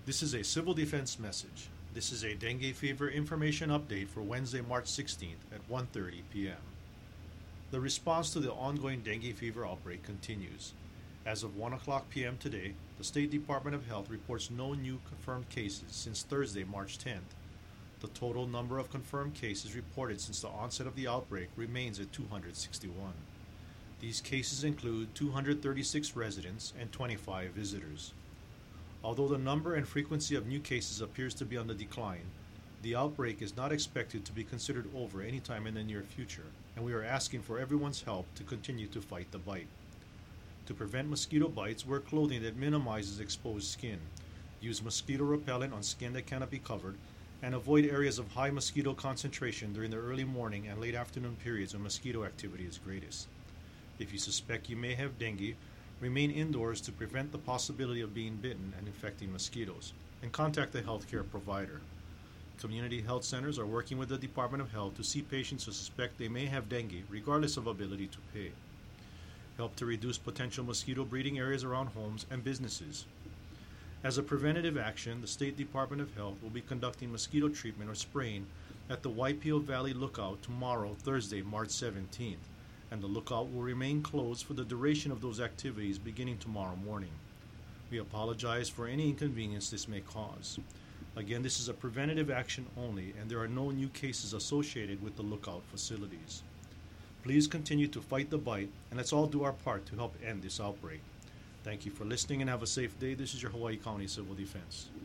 This is a civil defense message. This is a dengue fever information update for Wednesday, March 16th at 1:30 p.m. The response to the ongoing dengue fever outbreak continues. As of 1 o'clock p.m. today, the State Department of Health reports no new confirmed cases since Thursday, March 10th. The total number of confirmed cases reported since the onset of the outbreak remains at 261. These cases include 236 residents and 25 visitors. Although the number and frequency of new cases appears to be on the decline, the outbreak is not expected to be considered over anytime in the near future, and we are asking for everyone's help to continue to fight the bite. To prevent mosquito bites, wear clothing that minimizes exposed skin. Use mosquito repellent on skin that cannot be covered, and avoid areas of high mosquito concentration during the early morning and late afternoon periods when mosquito activity is greatest. If you suspect you may have dengue, remain indoors to prevent the possibility of being bitten and infecting mosquitoes, and contact a healthcare provider. Community health centers are working with the Department of Health to see patients who suspect they may have dengue, regardless of ability to pay. Help to reduce potential mosquito breeding areas around homes and businesses. As a preventative action, the State Department of Health will be conducting mosquito treatment or spraying at the Waipio Valley Lookout tomorrow, Thursday, March 17th, and the lookout will remain closed for the duration of those activities beginning tomorrow morning. We apologize for any inconvenience this may cause. Again, this is a preventative action only, and there are no new cases associated with the lookout facilities. Please continue to fight the bite, and let's all do our part to help end this outbreak. Thank you for listening and have a safe day. This is your Hawaii County Civil Defense.